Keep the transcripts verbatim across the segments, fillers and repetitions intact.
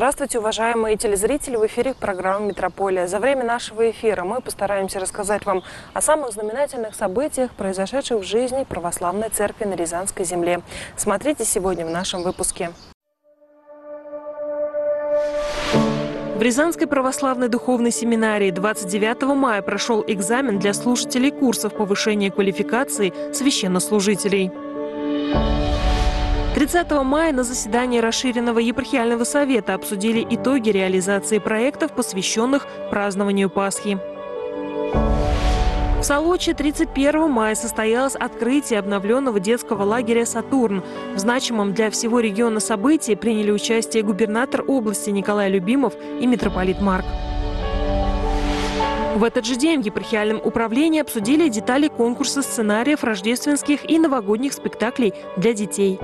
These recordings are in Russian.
Здравствуйте, уважаемые телезрители! В эфире программа «Метрополия». За время нашего эфира мы постараемся рассказать вам о самых знаменательных событиях, произошедших в жизни православной церкви на Рязанской земле. Смотрите сегодня в нашем выпуске. В Рязанской православной духовной семинарии двадцать девятого мая прошел экзамен для слушателей курсов повышения квалификации священнослужителей. тридцатого мая на заседании расширенного епархиального совета обсудили итоги реализации проектов, посвященных празднованию Пасхи. В Солочи тридцать первого мая состоялось открытие обновленного детского лагеря «Сатурн». В значимом для всего региона событии приняли участие губернатор области Николай Любимов и митрополит Марк. В этот же день в епархиальном управлении обсудили детали конкурса сценариев рождественских и новогодних спектаклей для детей.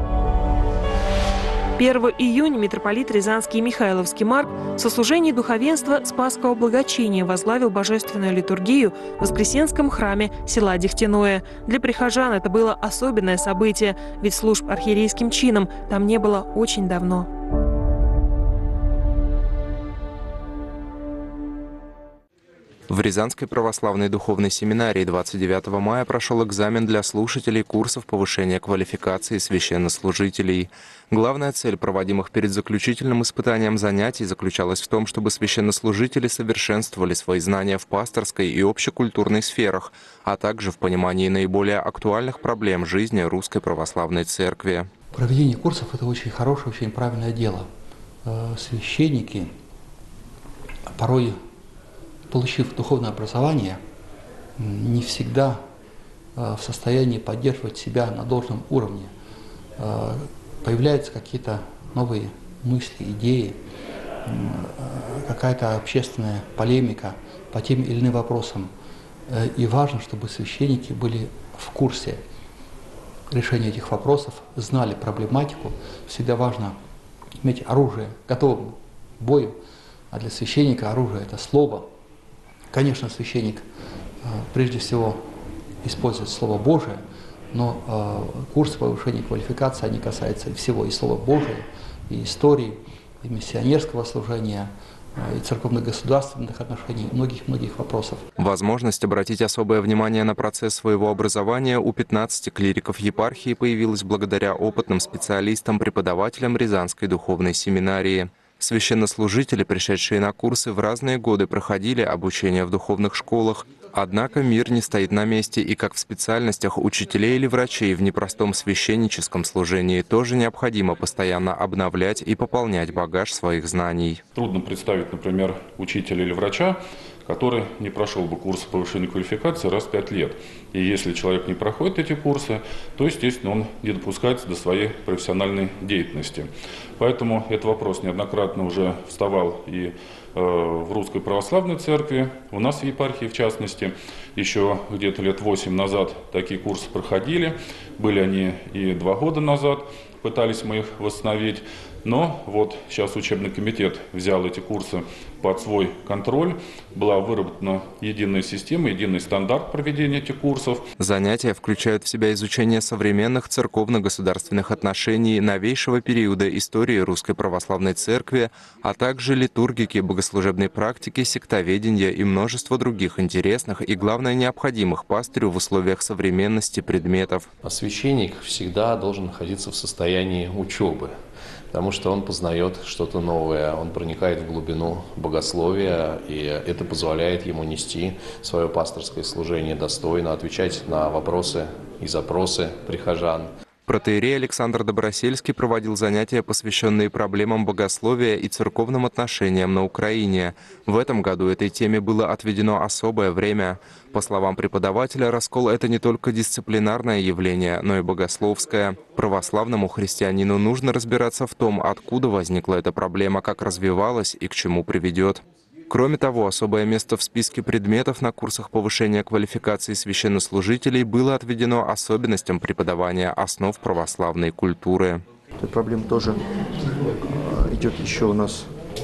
первого июня митрополит Рязанский и Михайловский Марк в сослужении духовенства Спасского Благочиния возглавил божественную литургию в Воскресенском храме села Дегтяное. Для прихожан это было особенное событие, ведь служб архиерейским чином там не было очень давно. В Рязанской православной духовной семинарии двадцать девятого мая прошел экзамен для слушателей курсов повышения квалификации священнослужителей. Главная цель проводимых перед заключительным испытанием занятий заключалась в том, чтобы священнослужители совершенствовали свои знания в пасторской и общекультурной сферах, а также в понимании наиболее актуальных проблем жизни Русской Православной Церкви. Проведение курсов – это очень хорошее, очень правильное дело. Священники порой, получив духовное образование, не всегда в состоянии поддерживать себя на должном уровне. Появляются какие-то новые мысли, идеи, какая-то общественная полемика по тем или иным вопросам. И важно, чтобы священники были в курсе решения этих вопросов, знали проблематику. Всегда важно иметь оружие, готовым к бою, а для священника оружие – это слово. Конечно, священник прежде всего использует Слово Божие, но курсы повышения квалификации, они касаются всего и Слова Божия, и истории, и миссионерского служения, и церковно-государственных отношений, многих-многих вопросов. Возможность обратить особое внимание на процесс своего образования у пятнадцати клириков епархии появилась благодаря опытным специалистам, преподавателям Рязанской духовной семинарии. Священнослужители, пришедшие на курсы, в разные годы проходили обучение в духовных школах. Однако мир не стоит на месте, и как в специальностях учителей или врачей в непростом священническом служении тоже необходимо постоянно обновлять и пополнять багаж своих знаний. Трудно представить, например, учителя или врача, который не прошел бы курсы повышения квалификации раз в пять лет. И если человек не проходит эти курсы, то, естественно, он не допускается до своей профессиональной деятельности. Поэтому этот вопрос неоднократно уже вставал и э, в Русской Православной Церкви, у нас в епархии в частности. Еще где-то лет восемь назад такие курсы проходили, были они и два года назад, пытались мы их восстановить. Но вот сейчас учебный комитет взял эти курсы под свой контроль. Была выработана единая система, единый стандарт проведения этих курсов. Занятия включают в себя изучение современных церковно-государственных отношений новейшего периода истории Русской Православной Церкви, а также литургики, богослужебной практики, сектоведения и множество других интересных и, главное, необходимых пастырю в условиях современности предметов. А священник всегда должен находиться в состоянии учебы, потому что он познает что-то новое, он проникает в глубину богословия, и это позволяет ему нести свое пасторское служение достойно, отвечать на вопросы и запросы прихожан. Протоиерей Александр Добросельский проводил занятия, посвященные проблемам богословия и церковным отношениям на Украине. В этом году этой теме было отведено особое время. По словам преподавателя, раскол – это не только дисциплинарное явление, но и богословское. Православному христианину нужно разбираться в том, откуда возникла эта проблема, как развивалась и к чему приведет. Кроме того, особое место в списке предметов на курсах повышения квалификации священнослужителей было отведено особенностям преподавания основ православной культуры. Эта проблема тоже идет еще у нас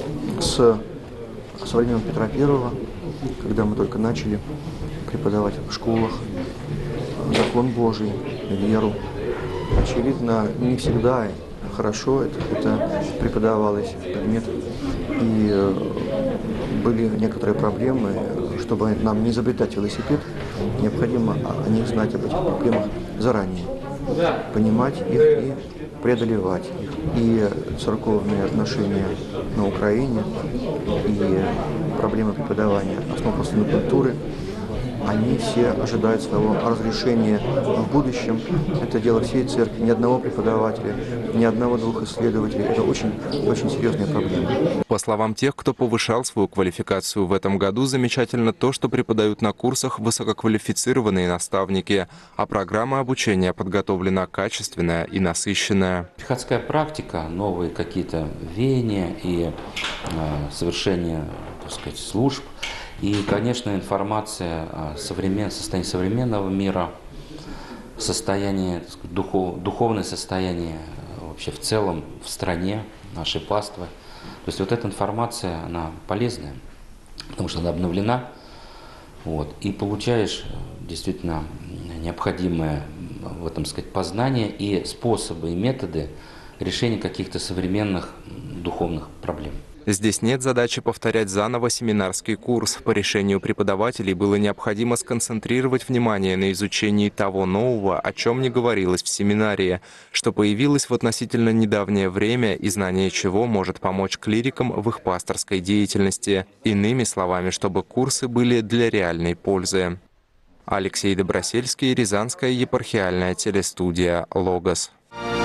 с, с времен Петра Первого, когда мы только начали преподавать в школах закон Божий, веру. Очевидно, не всегда хорошо это, это преподавалось предмет. И были некоторые проблемы. Чтобы нам не изобретать велосипед, необходимо о них знать, об этих проблемах заранее, понимать их и преодолевать их. И церковные отношения на Украине, и проблемы преподавания основ православной культуры, они все ожидают своего разрешения в будущем. Это дело всей церкви, ни одного преподавателя, ни одного-двух исследователей. Это очень, очень серьезная проблема. По словам тех, кто повышал свою квалификацию в этом году, замечательно то, что преподают на курсах высококвалифицированные наставники, а программа обучения подготовлена качественная и насыщенная. Приходская практика, новые какие-то веяния и э, совершение, так сказать, служб. И, конечно, информация о современ... состоянии современного мира, состояние, так сказать, духов... духовное состояние вообще в целом в стране, нашей паствы. То есть вот эта информация, она полезная, потому что она обновлена. Вот, и получаешь действительно необходимое в этом, сказать, познание и способы, и методы решения каких-то современных духовных проблем. Здесь нет задачи повторять заново семинарский курс. По решению преподавателей было необходимо сконцентрировать внимание на изучении того нового, о чем не говорилось в семинарии, что появилось в относительно недавнее время и знание чего может помочь клирикам в их пасторской деятельности. Иными словами, чтобы курсы были для реальной пользы. Алексей Добросельский, Рязанская епархиальная телестудия «Логос».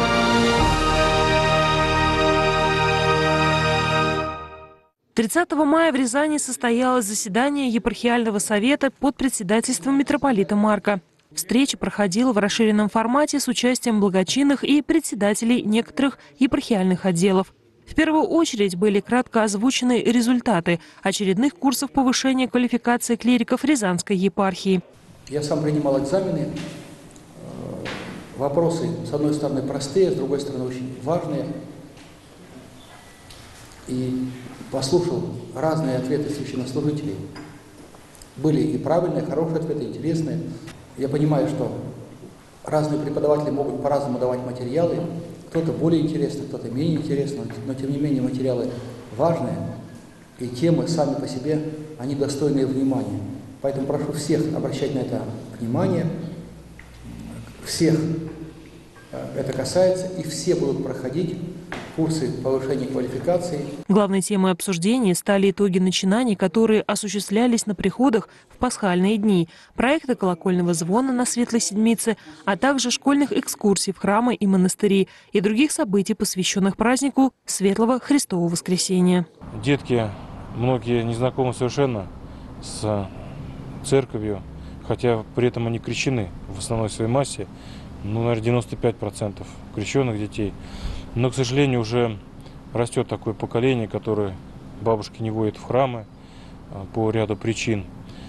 тридцатого мая в Рязани состоялось заседание епархиального совета под председательством митрополита Марка. Встреча проходила в расширенном формате с участием благочинных и председателей некоторых епархиальных отделов. В первую очередь были кратко озвучены результаты очередных курсов повышения квалификации клириков Рязанской епархии. Я сам принимал экзамены. Вопросы, с одной стороны, простые, с другой стороны, очень важные. И послушал разные ответы священнослужителей. Были и правильные, хорошие ответы, интересные. Я понимаю, что разные преподаватели могут по-разному давать материалы. Кто-то более интересный, кто-то менее интересный, но тем не менее материалы важные. И темы сами по себе, они достойны внимания. Поэтому прошу всех обращать на это внимание. Всех это касается, и все будут проходить курсы повышения квалификации. Главной темой обсуждения стали итоги начинаний, которые осуществлялись на приходах в пасхальные дни, проекты колокольного звона на Светлой Седмице, а также школьных экскурсий в храмы и монастыри и других событий, посвященных празднику Светлого Христового Воскресения. Детки, многие не знакомы совершенно с церковью, хотя при этом они крещены в основной своей массе. Ну, наверное, девяносто пять процентов крещенных детей. Но, к сожалению, уже растет такое поколение, которое бабушки не водят в храмы по ряду причин.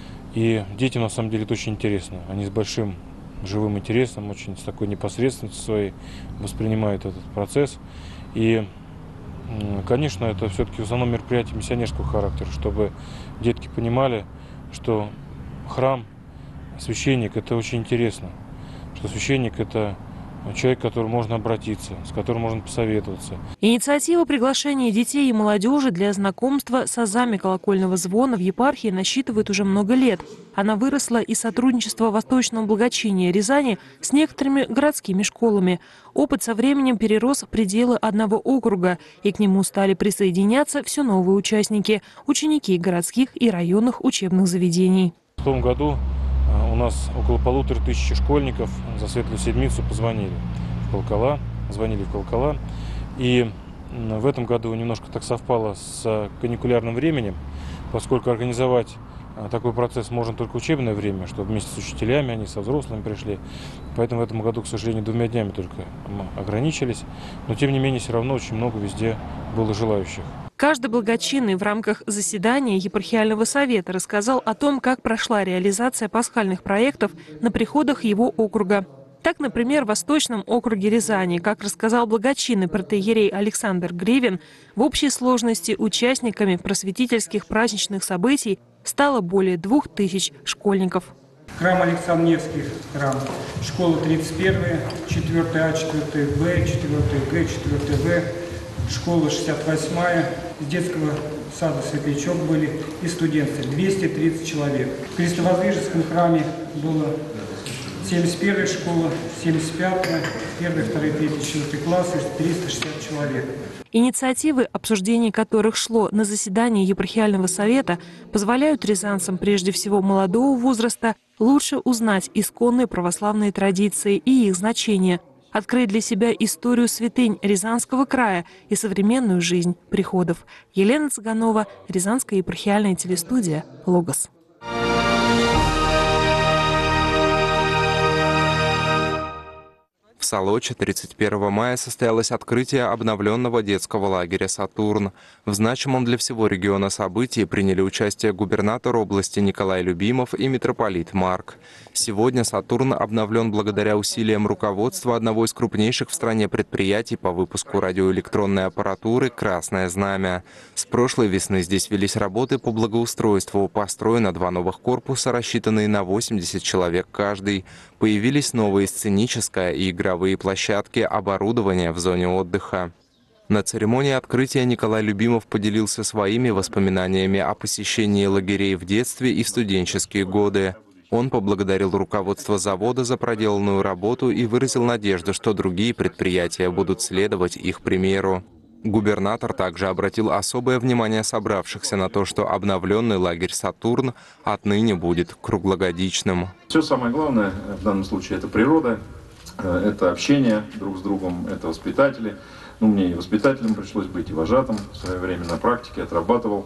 И детям, на самом деле, это очень интересно. Они с большим живым интересом, очень с такой непосредственностью своей воспринимают этот процесс. И, конечно, это все-таки в основном мероприятие миссионерского характера, чтобы детки понимали, что храм, священник – это очень интересно. Что священник – это человек, к которому можно обратиться, с которым можно посоветоваться. Инициатива приглашения детей и молодежи для знакомства с азами колокольного звона в епархии насчитывает уже много лет. Она выросла из сотрудничества Восточного благочиния Рязани с некоторыми городскими школами. Опыт со временем перерос в пределы одного округа, и к нему стали присоединяться все новые участники – ученики городских и районных учебных заведений. В том году у нас около полутора тысяч школьников за Светлую Седмицу позвонили в колокола, звонили в колокола. И в этом году немножко так совпало с каникулярным временем, поскольку организовать такой процесс можно только в учебное время, чтобы вместе с учителями, они со взрослыми пришли. Поэтому в этом году, к сожалению, двумя днями только мы ограничились. Но тем не менее, все равно очень много везде было желающих. Каждый благочинный в рамках заседания епархиального совета рассказал о том, как прошла реализация пасхальных проектов на приходах его округа. Так, например, в Восточном округе Рязани, как рассказал благочинный протоиерей Александр Гривин, в общей сложности участниками просветительских праздничных событий стало более двух тысяч школьников. храм Александр Невский, храм, школа тридцать первая, четвёртая А, четвёртая Б, четвёртая Г, четвёртая В, школа шестьдесят восьмая, из детского сада Светлячок были и студенты, двести тридцать человек. В Крестовоздвиженском храме было семьдесят первая школа, семьдесят пятая, первый, второй, третий, четвёртый классы, триста шестьдесят человек. Инициативы, обсуждение которых шло на заседании епархиального совета, позволяют рязанцам, прежде всего молодого возраста, лучше узнать исконные православные традиции и их значение, открыть для себя историю святынь Рязанского края и современную жизнь приходов. Елена Цыганова, Рязанская епархиальная телестудия «Логос». В Солочи тридцать первого мая состоялось открытие обновленного детского лагеря «Сатурн». В значимом для всего региона событии приняли участие губернатор области Николай Любимов и митрополит Марк. Сегодня «Сатурн» обновлен благодаря усилиям руководства одного из крупнейших в стране предприятий по выпуску радиоэлектронной аппаратуры «Красное знамя». С прошлой весны здесь велись работы по благоустройству. Построено два новых корпуса, рассчитанные на восемьдесят человек каждый. Появились новые сценическая и игровые площадки, оборудование в зоне отдыха. На церемонии открытия Николай Любимов поделился своими воспоминаниями о посещении лагерей в детстве и в студенческие годы. Он поблагодарил руководство завода за проделанную работу и выразил надежду, что другие предприятия будут следовать их примеру. Губернатор также обратил особое внимание собравшихся на то, что обновленный лагерь «Сатурн» отныне будет круглогодичным. Все самое главное в данном случае – это природа, это общение друг с другом, это воспитатели. Ну, мне и воспитателем пришлось быть, и вожатым в свое время на практике отрабатывал.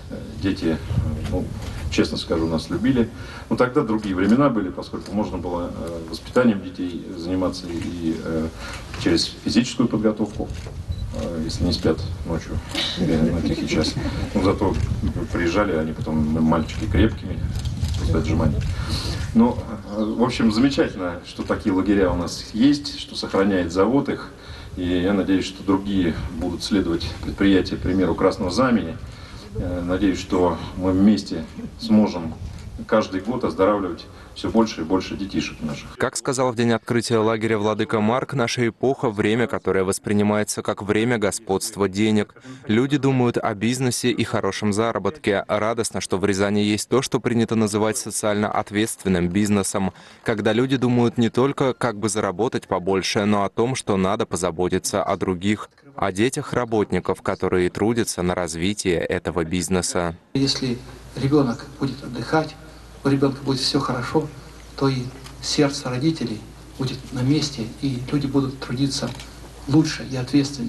Дети, ну, честно скажу, нас любили. Но тогда другие времена были, поскольку можно было воспитанием детей заниматься и через физическую подготовку, если не спят ночью на тихий час. Но зато приезжали они потом, мальчики, крепкими, после отжимания. Ну, в общем, замечательно, что такие лагеря у нас есть, что сохраняет завод их. И я надеюсь, что другие будут следовать предприятия, примеру Красного Знамени. Надеюсь, что мы вместе сможем каждый год оздоравливать все больше и больше детишек наших. Как сказал в день открытия лагеря владыка Марк, наша эпоха – время, которое воспринимается как время господства денег. Люди думают о бизнесе и хорошем заработке. Радостно, что в Рязани есть то, что принято называть социально ответственным бизнесом, когда люди думают не только, как бы заработать побольше, но о том, что надо позаботиться о других, о детях работников, которые трудятся на развитие этого бизнеса. Если ребенок будет отдыхать, у ребенка будет все хорошо, то и сердце родителей будет на месте, и люди будут трудиться лучше и ответственнее.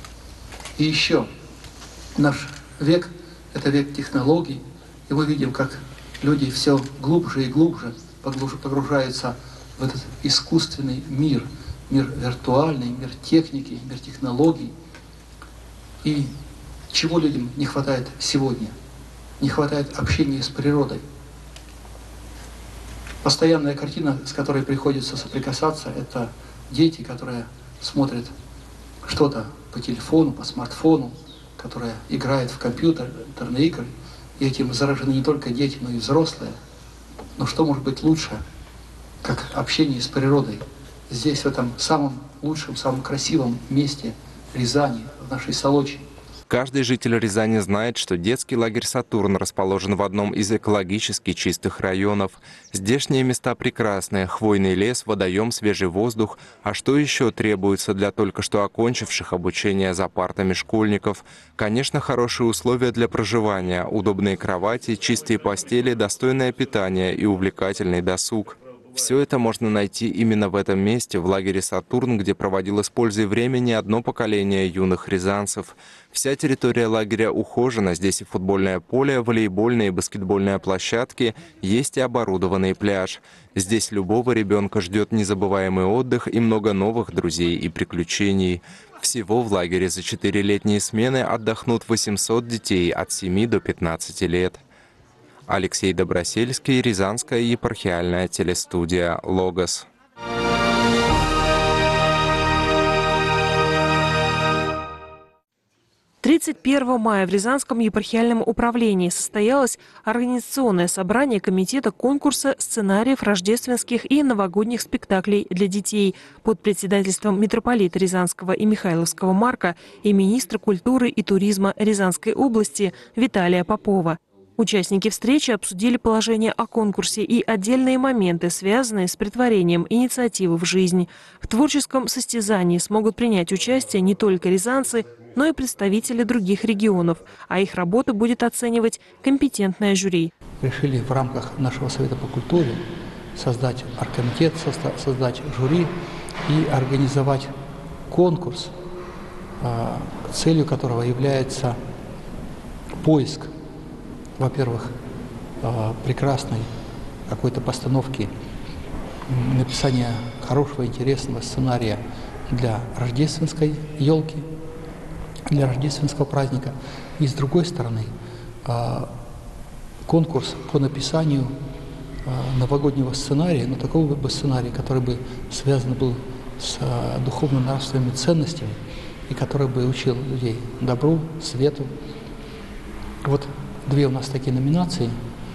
И еще, наш век – это век технологий, и мы видим, как люди все глубже и глубже погружаются в этот искусственный мир, мир виртуальный, мир техники, мир технологий. И чего людям не хватает сегодня? Не хватает общения с природой. Постоянная картина, с которой приходится соприкасаться, это дети, которые смотрят что-то по телефону, по смартфону, которые играют в компьютерные игры. И этим заражены не только дети, но и взрослые. Но что может быть лучше, как общение с природой? Здесь, в этом самом лучшем, самом красивом месте Рязани, в нашей Солочи. Каждый житель Рязани знает, что детский лагерь «Сатурн» расположен в одном из экологически чистых районов. Здешние места прекрасные: хвойный лес, водоем, свежий воздух. А что еще требуется для только что окончивших обучение за партами школьников? Конечно, хорошие условия для проживания, удобные кровати, чистые постели, достойное питание и увлекательный досуг. Все это можно найти именно в этом месте, в лагере «Сатурн», где проводило с пользой время не одно поколение юных рязанцев. Вся территория лагеря ухожена, здесь и футбольное поле, волейбольные и баскетбольные площадки, есть и оборудованный пляж. Здесь любого ребенка ждет незабываемый отдых и много новых друзей и приключений. Всего в лагере за четыре летние смены отдохнут восемьсот детей от семи до пятнадцати лет. Алексей Добросельский, Рязанская епархиальная телестудия «Логос». тридцать первого мая в Рязанском епархиальном управлении состоялось организационное собрание комитета конкурса сценариев рождественских и новогодних спектаклей для детей под председательством митрополита Рязанского и Михайловского Марка и министра культуры и туризма Рязанской области Виталия Попова. Участники встречи обсудили положение о конкурсе и отдельные моменты, связанные с претворением инициативы в жизнь. В творческом состязании смогут принять участие не только рязанцы, но и представители других регионов, а их работу будет оценивать компетентное жюри. Решили в рамках нашего Совета по культуре создать оргкомитет, создать жюри и организовать конкурс, целью которого является поиск, во-первых, прекрасной какой-то постановки, написания хорошего, интересного сценария для рождественской елки, для рождественского праздника. И с другой стороны, конкурс по написанию новогоднего сценария, но такого бы сценария, который бы связан был с духовно-нравственными ценностями и который бы учил людей добру, свету. Вот две у нас такие номинации.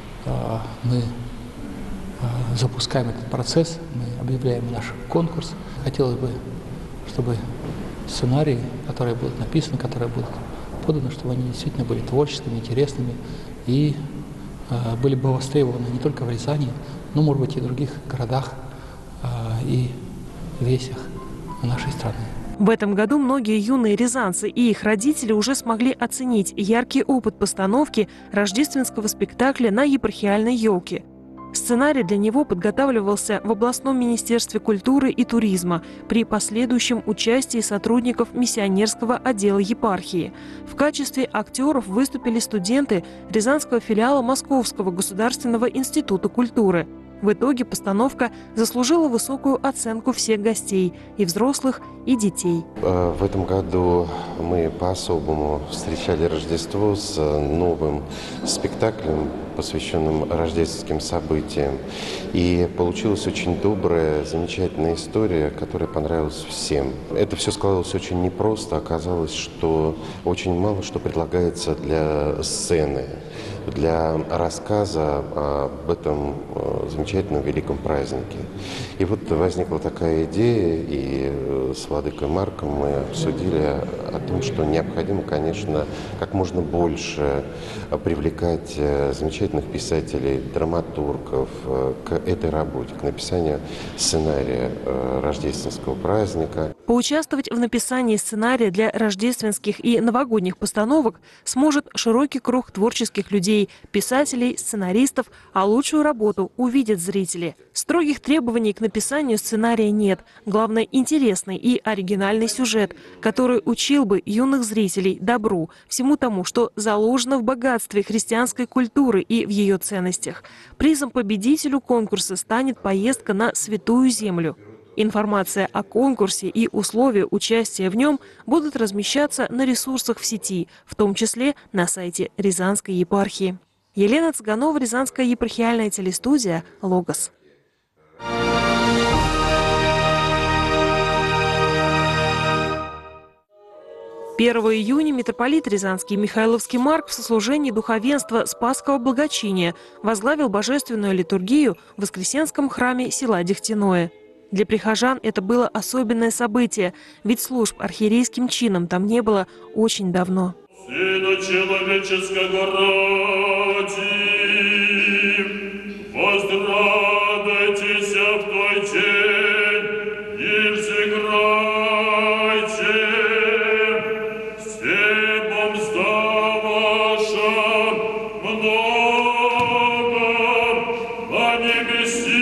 Мы запускаем этот процесс, мы объявляем наш конкурс. Хотелось бы, чтобы сценарии, которые будут написаны, которые будут поданы, чтобы они действительно были творческими, интересными и были бы востребованы не только в Рязани, но, может быть, и в других городах и весях нашей страны. В этом году многие юные рязанцы и их родители уже смогли оценить яркий опыт постановки рождественского спектакля на епархиальной елке. Сценарий для него подготавливался в областном министерстве культуры и туризма при последующем участии сотрудников миссионерского отдела епархии. В качестве актеров выступили студенты Рязанского филиала Московского государственного института культуры. В итоге постановка заслужила высокую оценку всех гостей, и взрослых, и детей. В этом году мы по-особому встречали Рождество с новым спектаклем, посвященным рождественским событиям. И получилась очень добрая, замечательная история, которая понравилась всем. Это все складывалось очень непросто. Оказалось, что очень мало что предлагается для сцены, для рассказа об этом замечательном великом празднике. И вот возникла такая идея, и с владыкой Марком мы обсудили о том, что необходимо, конечно, как можно больше привлекать замечательных писателей, драматургов к этой работе, к написанию сценария рождественского праздника. Поучаствовать в написании сценария для рождественских и новогодних постановок сможет широкий круг творческих людей, писателей, сценаристов, а лучшую работу увидят зрители. Строгих требований к написанию сценария нет. Главное – интересный и оригинальный сюжет, который учил бы юных зрителей добру, всему тому, что заложено в богатстве христианской культуры и в ее ценностях. Призом победителю конкурса станет поездка на Святую Землю. Информация о конкурсе и условия участия в нем будут размещаться на ресурсах в сети, в том числе на сайте Рязанской епархии. Елена Цыганова, Рязанская епархиальная телестудия «Логос». первого июня митрополит Рязанский Михайловский Марк в сослужении духовенства Спасского благочиния возглавил божественную литургию в Воскресенском храме села Дегтяное. Для прихожан это было особенное событие, ведь служб архиерейским чином там не было очень давно. Сына человеческого ради, возрадуйтесь в той день и взыграйте, степом сдаваша много на небеси.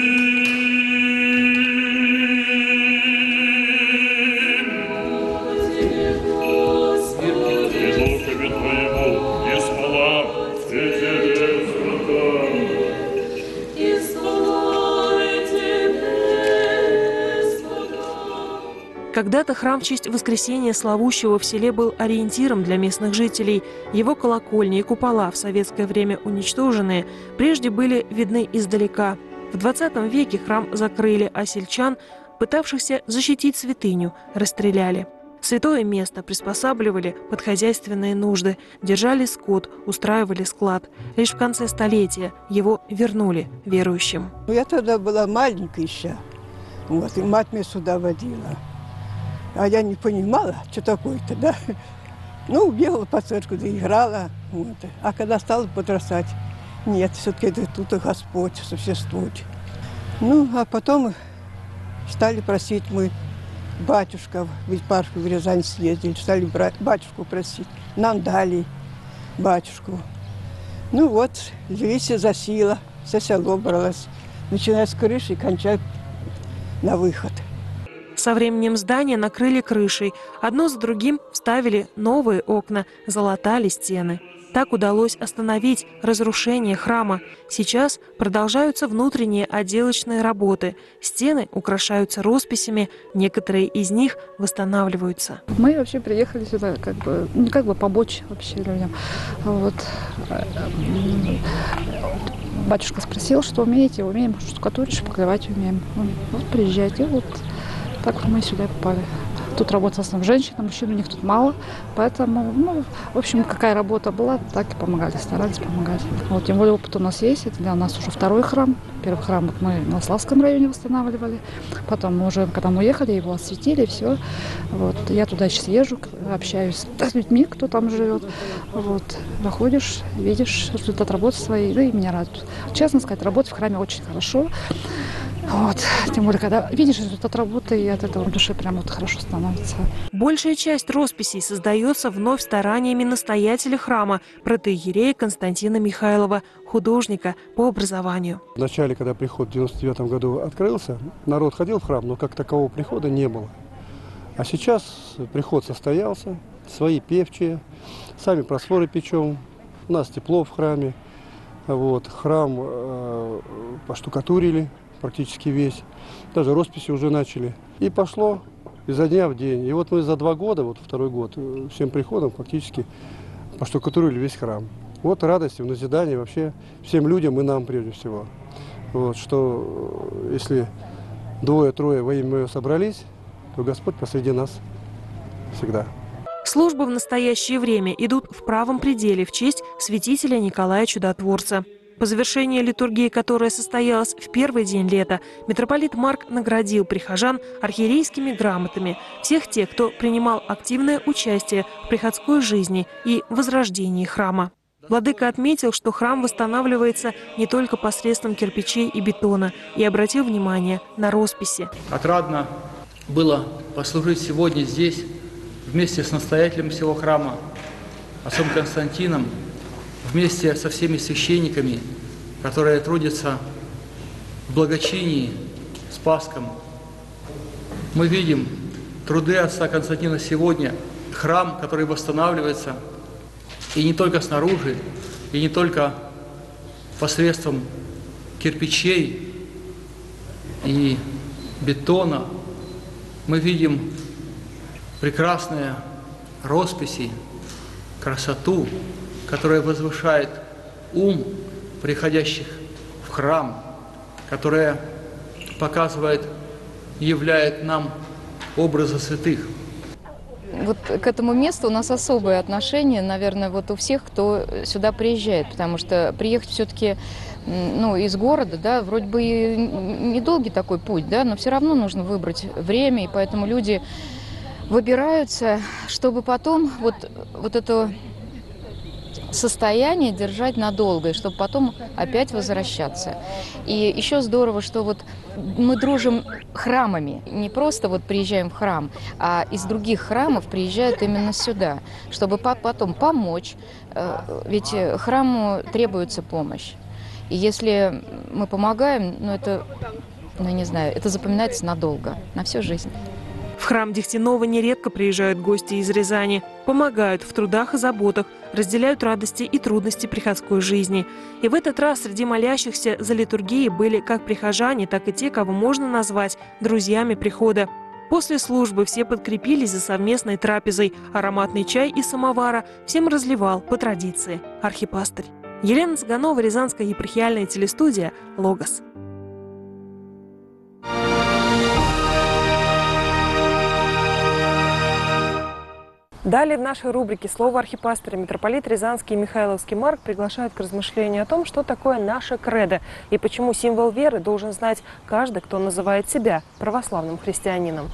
Когда-то храм в честь Воскресения Славущего в селе был ориентиром для местных жителей. Его колокольни и купола, в советское время уничтоженные, прежде были видны издалека. В двадцатом веке храм закрыли, а сельчан, пытавшихся защитить святыню, расстреляли. Святое место приспосабливали под хозяйственные нужды, держали скот, устраивали склад. Лишь в конце столетия его вернули верующим. Я тогда была маленькая еще, вот, и мать меня сюда водила. А я не понимала, что такое-то, да. Ну, бегала по церкви, да играла. Вот. А когда стала подрастать, нет, все-таки это тут и Господь существует. Ну, а потом стали просить мы батюшка, в епархию в Рязань съездили, стали батюшку просить. Нам дали батюшку. Ну вот, Львица засила, все село бралось, начиная с крыши и кончая на выход. Со временем здания накрыли крышей. Одно за другим вставили новые окна, залатали стены. Так удалось остановить разрушение храма. Сейчас продолжаются внутренние отделочные работы. Стены украшаются росписями, некоторые из них восстанавливаются. Мы вообще приехали сюда как бы, ну, как бы помочь вообще людям. Вот. Батюшка спросил, что умеете, умеем штукатурить, шпаклевать умеем. Вот приезжайте, вот так мы сюда попали. Тут работа в основном женщина, мужчин у них тут мало, поэтому, ну, в общем, какая работа была, так и помогали, старались помогать. Вот, тем более опыт у нас есть, это для нас уже второй храм. Первый храм вот мы на Славском районе восстанавливали, потом мы уже, когда мы уехали, его осветили, все. Вот, я туда сейчас езжу, общаюсь с людьми, кто там живет. Вот, заходишь, видишь результат работы своей, да и меня радует. Честно сказать, работать в храме очень хорошо. Вот. Тем более, когда видишь результат работы, и от этого в душе прям вот хорошо становится. Большая часть росписей создается вновь стараниями настоятеля храма, протоиерея Константина Михайлова, художника по образованию. В начале, когда приход в девяносто девятом году открылся, народ ходил в храм, но как такового прихода не было. А сейчас приход состоялся, свои певчие, сами просфоры печем, у нас тепло в храме, вот, храм э, поштукатурили практически весь, даже росписи уже начали. И пошло изо дня в день. И вот мы за два года, вот второй год, всем приходом фактически поштукатурили весь храм. Вот радость, в назидание вообще всем людям и нам прежде всего. Вот, что если двое-трое во имя Мое собрались, то Господь посреди нас всегда. Службы в настоящее время идут в правом пределе в честь святителя Николая Чудотворца. По завершении литургии, которая состоялась в первый день лета, митрополит Марк наградил прихожан архиерейскими грамотами, всех тех, кто принимал активное участие в приходской жизни и возрождении храма. Владыка отметил, что храм восстанавливается не только посредством кирпичей и бетона, и обратил внимание на росписи. Отрадно было послужить сегодня здесь вместе с настоятелем всего храма, отцом Константином, вместе со всеми священниками, которые трудятся в благочинии с Пасхом. Мы видим труды отца Константина сегодня, храм, который восстанавливается, и не только снаружи, и не только посредством кирпичей и бетона. Мы видим прекрасные росписи, красоту, которая возвышает ум приходящих в храм, которая показывает, являет нам образы святых. Вот к этому месту у нас особое отношение, наверное, вот у всех, кто сюда приезжает, потому что приехать все-таки, ну, из города, да, вроде бы и недолгий такой путь, да, но все равно нужно выбрать время, и поэтому люди выбираются, чтобы потом вот, вот это состояние держать надолго, и чтобы потом опять возвращаться. И еще здорово, что вот мы дружим храмами. Не просто вот приезжаем в храм, а из других храмов приезжают именно сюда, чтобы потом помочь. Ведь храму требуется помощь. И если мы помогаем, ну это, ну не знаю, это запоминается надолго, на всю жизнь. В храм Дегтяного нередко приезжают гости из Рязани, помогают в трудах и заботах, разделяют радости и трудности приходской жизни. И в этот раз среди молящихся за литургией были как прихожане, так и те, кого можно назвать друзьями прихода. После службы все подкрепились за совместной трапезой. Ароматный чай из самовара всем разливал по традиции архипастырь. Елена Цыганова, Рязанская епархиальная телестудия «Логос». Далее в нашей рубрике «Слово архипастыря» митрополит Рязанский и Михайловский Марк приглашают к размышлению о том, что такое наше кредо и почему символ веры должен знать каждый, кто называет себя православным христианином.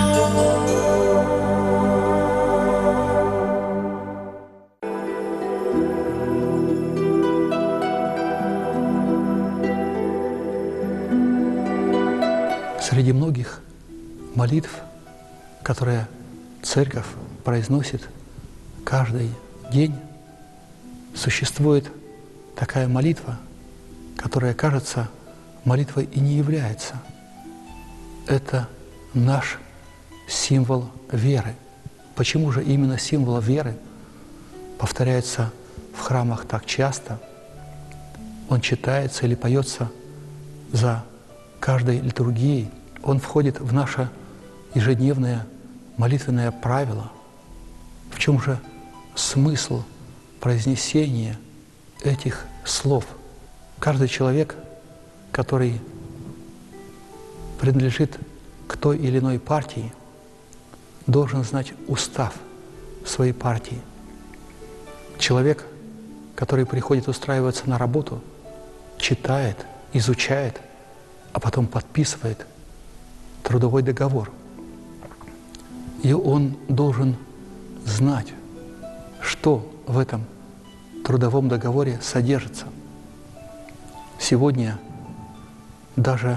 Среди многих молитв, которые церковь произносит каждый день, существует такая молитва, которая, кажется, молитвой и не является. Это наш символ веры. Почему же именно символ веры повторяется в храмах так часто? Он читается или поется за каждой литургией. Он входит в наше ежедневное молитвенное правило. В чем же смысл произнесения этих слов? Каждый человек, который принадлежит к той или иной партии, должен знать устав своей партии. Человек, который приходит устраиваться на работу, читает, изучает, а потом подписывает трудовой договор. И он должен знать, что в этом трудовом договоре содержится. Сегодня даже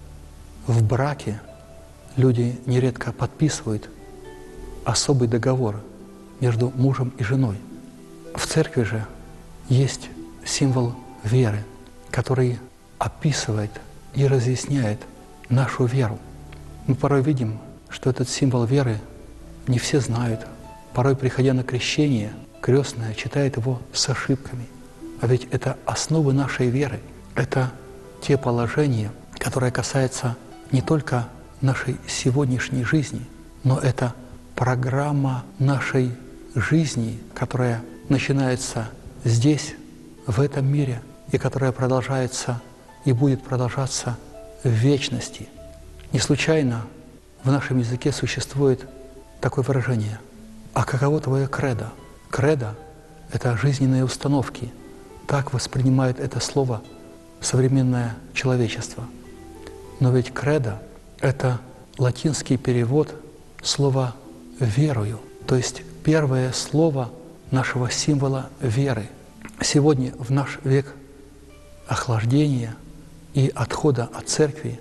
в браке люди нередко подписывают особый договор между мужем и женой. В церкви же есть символ веры, который описывает и разъясняет нашу веру. Мы порой видим, что этот символ веры не все знают. Порой, приходя на крещение, крестная читает его с ошибками. А ведь это основы нашей веры. Это те положения, которые касаются не только нашей сегодняшней жизни, но это программа нашей жизни, которая начинается здесь, в этом мире, и которая продолжается и будет продолжаться в вечности. Не случайно в нашем языке существует такое выражение: «А каково твое кредо?» Кредо — это жизненные установки. Так воспринимает это слово современное человечество. Но ведь кредо — это латинский перевод слова «верую», то есть первое слово нашего символа веры. Сегодня, в наш век охлаждения и отхода от церкви,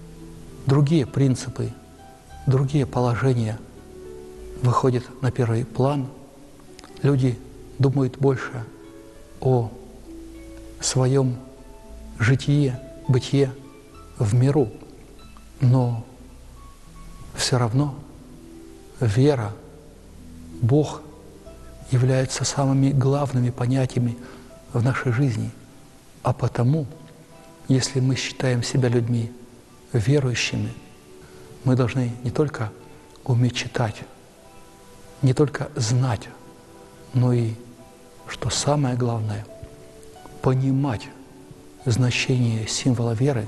другие принципы, другие положения выходят на первый план. Люди думают больше о своем житие, бытие в миру, но все равно вера, Бог являются самыми главными понятиями в нашей жизни. А потому, если мы считаем себя людьми верующими, мы должны не только уметь читать, не только знать, но и, что самое главное, понимать значение символа веры,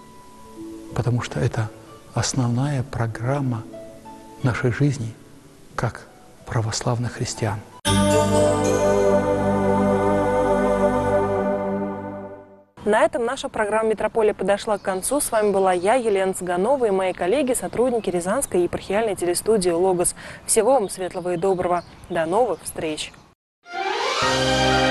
потому что это основная программа нашей жизни как православных христиан. На этом наша программа «Метрополия» подошла к концу. С вами была я, Елена Цыганова, и мои коллеги, сотрудники Рязанской епархиальной телестудии «Логос». Всего вам светлого и доброго. До новых встреч! Thank you.